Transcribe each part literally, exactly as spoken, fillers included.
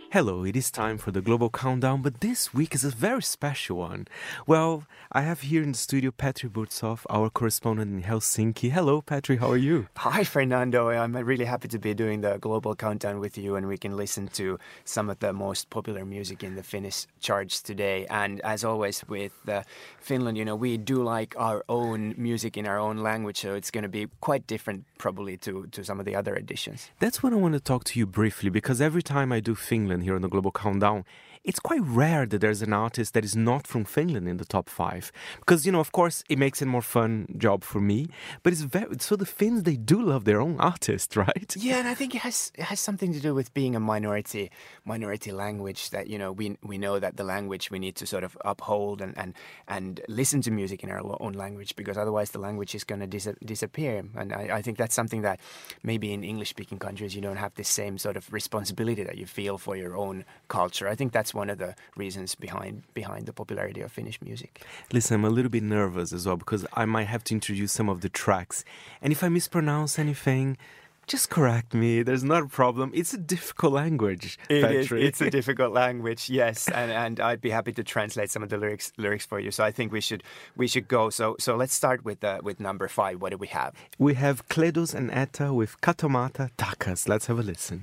Hello, it is time for the Global Countdown, but this week is a very special one. Well, I have here in the studio Petri Burtsov, our correspondent in Helsinki. Hello, Petri, how are you? Hi, Fernando. I'm really happy to be doing the Global Countdown with you, and we can listen to some of the most popular music in the Finnish charts today. And as always with uh, Finland, you know, we do like our own music in our own language, so it's going to be quite different probably to, to some of the other editions. That's what I want to talk to you briefly, because every time I do Finland here on the Global Countdown, it's quite rare that there's an artist that is not from Finland in the top five. Because, you know, of course, it makes it a more fun job for me. But it's very, so the Finns, they do love their own artists, right? Yeah, and I think it has it has something to do with being a minority minority language that, you know, we we know that the language we need to sort of uphold and, and, and listen to music in our own language, because otherwise the language is going to dis- disappear. And I, I think that's something that maybe in English-speaking countries you don't have the same sort of responsibility that you feel for your own culture. I think that's one of the reasons behind behind the popularity of Finnish music. Listen, I'm a little bit nervous as well because I might have to introduce some of the tracks. And if I mispronounce anything, just correct me. There's not a problem. It's a difficult language, It is, Petri. it's a difficult language, yes. And and I'd be happy to translate some of the lyrics lyrics for you. So I think we should we should go. So so let's start with uh, with number five. What do we have? We have Kledos and Etta with Katomata Takas. Let's have a listen.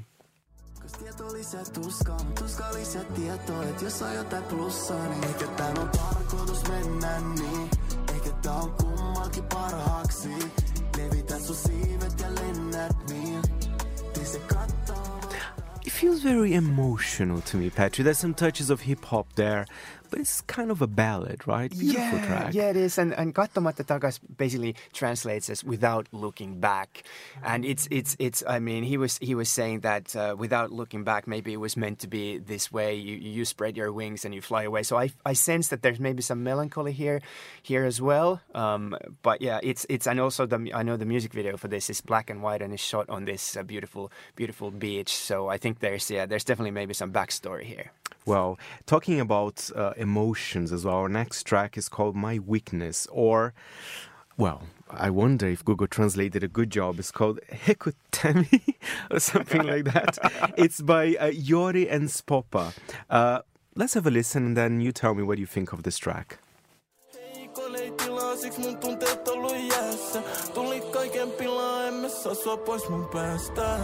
Tieto lisää tuskaa, mut tuska lisää tietoa, et jos on jotain plussaa, niin eikä tän on tarkoitus mennä niin. Eikä tää on kummalkin parhaaksi. Levitä sun siivet ja lennät niin. Niin se kattoo. It feels very emotional to me, Petri. There's some touches of hip-hop there, but it's kind of a ballad, right? Beautiful yeah, track. Yeah, it is. And, and Kattomatta Takas basically translates as without looking back. And it's, it's, it's. I mean, he was he was saying that uh, without looking back, maybe it was meant to be this way. You you spread your wings and you fly away. So I I sense that there's maybe some melancholy here here as well. Um, but yeah, it's it's and also the I know the music video for this is black and white and is shot on this uh, beautiful beautiful beach. So I think there's yeah there's definitely maybe some backstory here. Well, talking about uh, emotions as well, our next track is called My Weakness, or, well, I wonder if Google translated a good job. It's called Hekutemi, or something like that. It's by uh, Jori and Spopa. Uh, let's have a listen, and then you tell me what you think of this track. Siksi mun tunteet ollut jäässä. Tuli kaiken pilaa, emme saa sua pois mun päästä.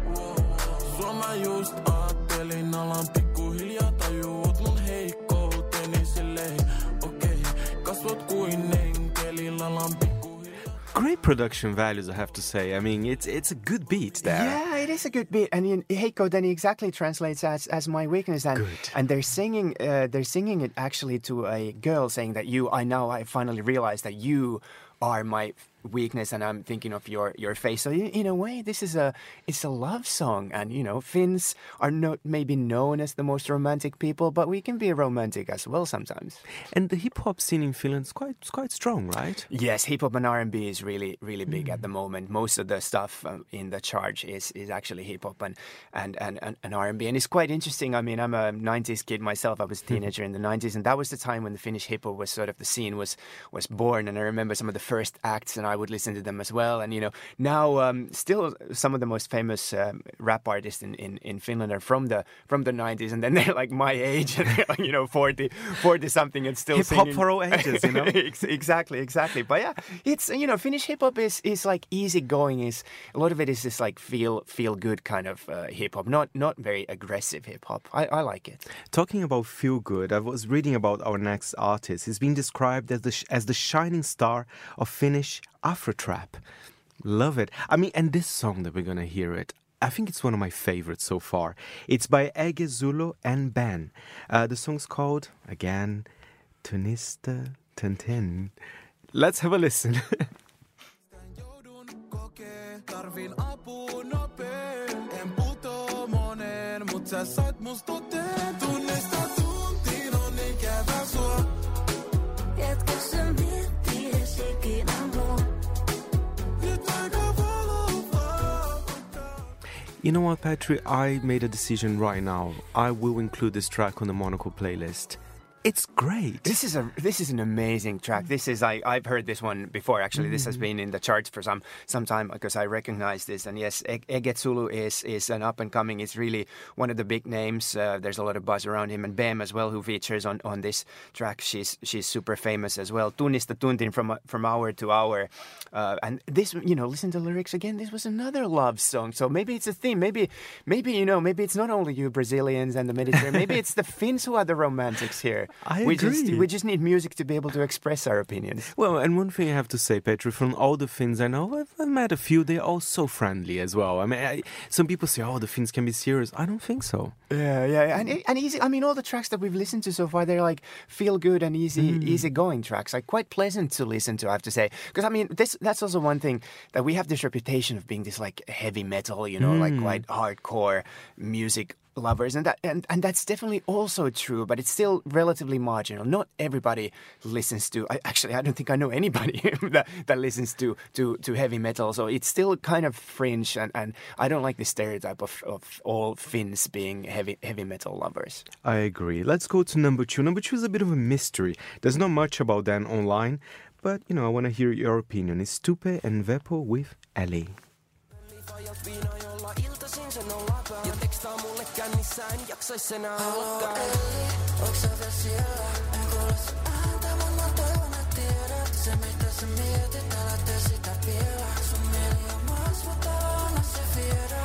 Sua mä just aattelin, alan pikkuhiljaa tajuut mun heikkouteni silleen. Okei, okay. Kasvot kuin enkelillä, alan pikkuhiljaa. Great production values, I have to say. I mean, it's it's a good beat there. Yeah, it is a good beat, and in Heikko then exactly translates as as my weakness, and good. and they're singing uh, they're singing it actually to a girl, saying that you I now I finally realized that you are my weakness, and I'm thinking of your your face. So in, in a way, this is a it's a love song, and you know, Finns are not maybe known as the most romantic people, but we can be romantic as well sometimes. And the hip hop scene in Finland is quite it's quite strong, right? Yes, hip hop and R and B is really really big mm. at the moment. Most of the stuff um, in the chart is is actually hip hop and and, and and and R and B, and it's quite interesting. I mean, I'm a nineties kid myself. I was a teenager in the nineties, and that was the time when the Finnish hip hop was sort of the scene was was born. And I remember some of the first acts, and I would listen to them as well. And, you know, now um, still some of the most famous um, rap artists in, in, in Finland are from the from the nineties, and then they're like my age, and they're like, you know, forty, forty something, and still hip-hop singing. for all ages, you know? Exactly, exactly. But yeah, it's, you know, Finnish hip-hop is, is like easygoing. Is a lot of it is just like feel feel good kind of uh, hip-hop, not not very aggressive hip-hop. I, I like it. Talking about feel good, I was reading about our next artist. He's been described as the as the shining star of Finnish Afrotrap. Love it. I mean, and this song that we're gonna hear it, I think it's one of my favorites so far. It's by Ege Zulu and Ben. Uh, the song's called, again, Tunista Tintin. Let's have a listen. Tarvin apua nopeen, en puto moneen, mut sä sait must toteen. Tunnista tuntiin on ikävä sua. Jätkä sä miettii ees ikinä mua. Nyt aika valuvaa. You know what, Petri? I made a decision right now. I will include this track on the Monocle playlist. It's great. This is a this is an amazing track. This is I I've heard this one before. Actually, this has been in the charts for some some time because I recognize this. And yes, Ege Tsulu is is an up and coming. It's really one of the big names. Uh, there's a lot of buzz around him, and Bem as well, who features on, on this track. She's she's super famous as well. Tunnista tuntin from from hour to hour, uh, and this you know listen to the lyrics again. This was another love song. So maybe it's a theme. Maybe maybe you know maybe it's not only you Brazilians and the Mediterranean. Maybe it's the Finns who are the romantics here. I we agree. Just, we just need music to be able to express our opinions. Well, and one thing I have to say, Petri, from all the Finns I know, I've, I've met a few, they're all so friendly as well. I mean, I, some people say, oh, the Finns can be serious. I don't think so. Yeah, yeah, and and easy. I mean, all the tracks that we've listened to so far, they're like feel good and easy, mm. easy going tracks. Like quite pleasant to listen to, I have to say. Because I mean, this that's also one thing that we have this reputation of being this like heavy metal, you know, mm. like quite hardcore music lovers, and that and, and that's definitely also true, but it's still relatively marginal. Not everybody listens to. I, actually, I don't think I know anybody that, that listens to, to to heavy metal. So it's still kind of fringe, and, and I don't like the stereotype of, of all Finns being heavy heavy metal lovers. I agree. Let's go to number two. Number two is a bit of a mystery. There's not much about that online, but you know I want to hear your opinion. It's Tupe and Vepo with Ellie. Ja tekstaa mulle kännissä, en jaksais enää alkaa. Onks sä vielä siellä? En kuule sun ääntä, mut mä toivon, et tiedät. Se mitä sä mietit, älä tee sitä vielä. Sun mieli on maas, mutta anna se viedä.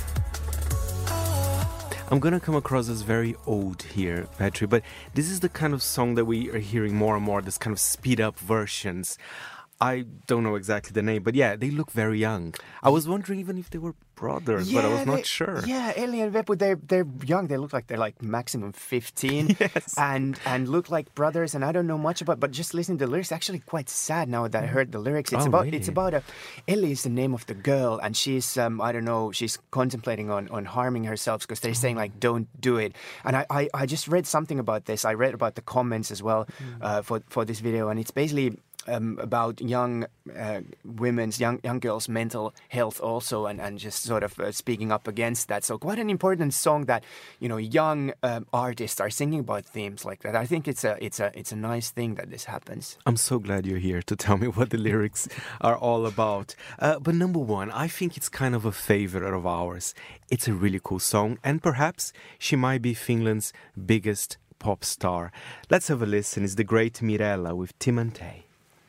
I'm gonna come across as very old here, Petri, but this is the kind of song that we are hearing more and more, this kind of speed up versions. I don't know exactly the name, but yeah, they look very young. I was wondering even if they were brothers, yeah, but I was not they, sure. Yeah, Ellie and Vepu, they're, they're young. They look like they're like maximum fifteen yes. and and look like brothers. And I don't know much about, but just listening to the lyrics, actually quite sad now that I heard the lyrics. It's oh, about really? it's about a Ellie is the name of the girl, and she's um, I don't know, she's contemplating on, on harming herself because they're saying like don't do it. And I, I, I just read something about this. I read about the comments as well mm. uh, for for this video, and it's basically. Um, about young uh, women's, young young girls' mental health also, and, and just sort of uh, speaking up against that. So quite an important song that, you know, young um, artists are singing about themes like that. I think it's a it's a it's a nice thing that this happens. I'm so glad you're here to tell me what the lyrics are all about. Uh, but number one, I think it's kind of a favorite of ours. It's a really cool song, and perhaps she might be Finland's biggest pop star. Let's have a listen. It's the great Mirella with Timantei.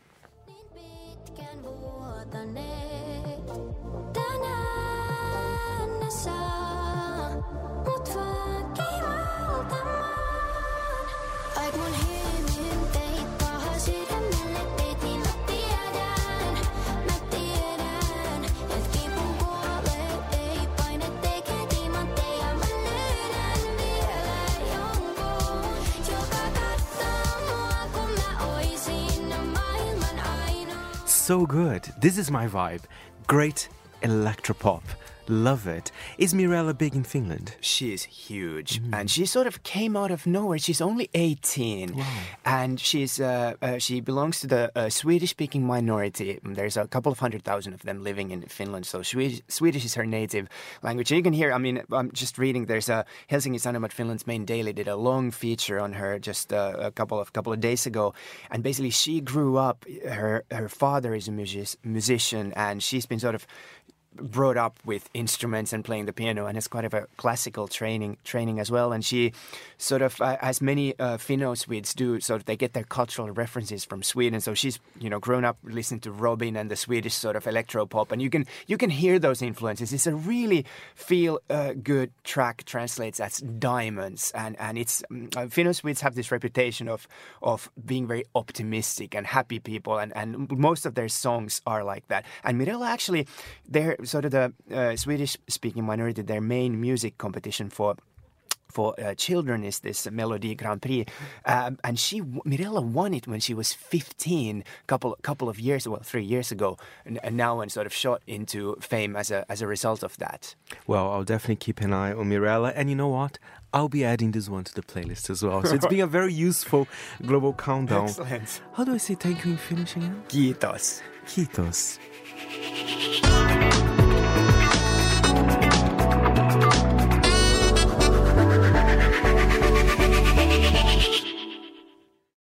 So good. This is my vibe. Great electropop. Love it. Is Mirella big in Finland? She is huge. Mm. And she sort of came out of nowhere. She's only eighteen. Wow. And she's uh, uh, she belongs to the uh, Swedish-speaking minority. There's a couple of hundred thousand of them living in Finland. So Swedish, Swedish is her native language. And you can hear, I mean, I'm just reading, there's a Helsingin Sanomat, Finland's main daily, did a long feature on her just uh, a couple of couple of days ago. And basically she grew up, her, her father is a music, musician, and she's been sort of brought up with instruments and playing the piano, and has quite of a classical training training as well. And she sort of, uh, as many uh, Finno-Swedes do, sort of they get their cultural references from Sweden. So she's, you know, grown up listening to Robin and the Swedish sort of electro pop, and you can you can hear those influences. It's a really feel uh, good track. Translates as diamonds, and and it's um, uh, Finno-Swedes have this reputation of of being very optimistic and happy people, and and most of their songs are like that. And Mirella actually, they're sort of the uh, Swedish-speaking minority, their main music competition for for uh, children is this Melodi Grand Prix, um, and she Mirella won it when she was fifteen, couple couple of years, well, three years ago, and, and now and sort of shot into fame as a as a result of that. Well, I'll definitely keep an eye on Mirella, and you know what? I'll be adding this one to the playlist as well. So it's been a very useful global countdown. Excellent. How do I say thank you in Finnish again? Kiitos. Kiitos.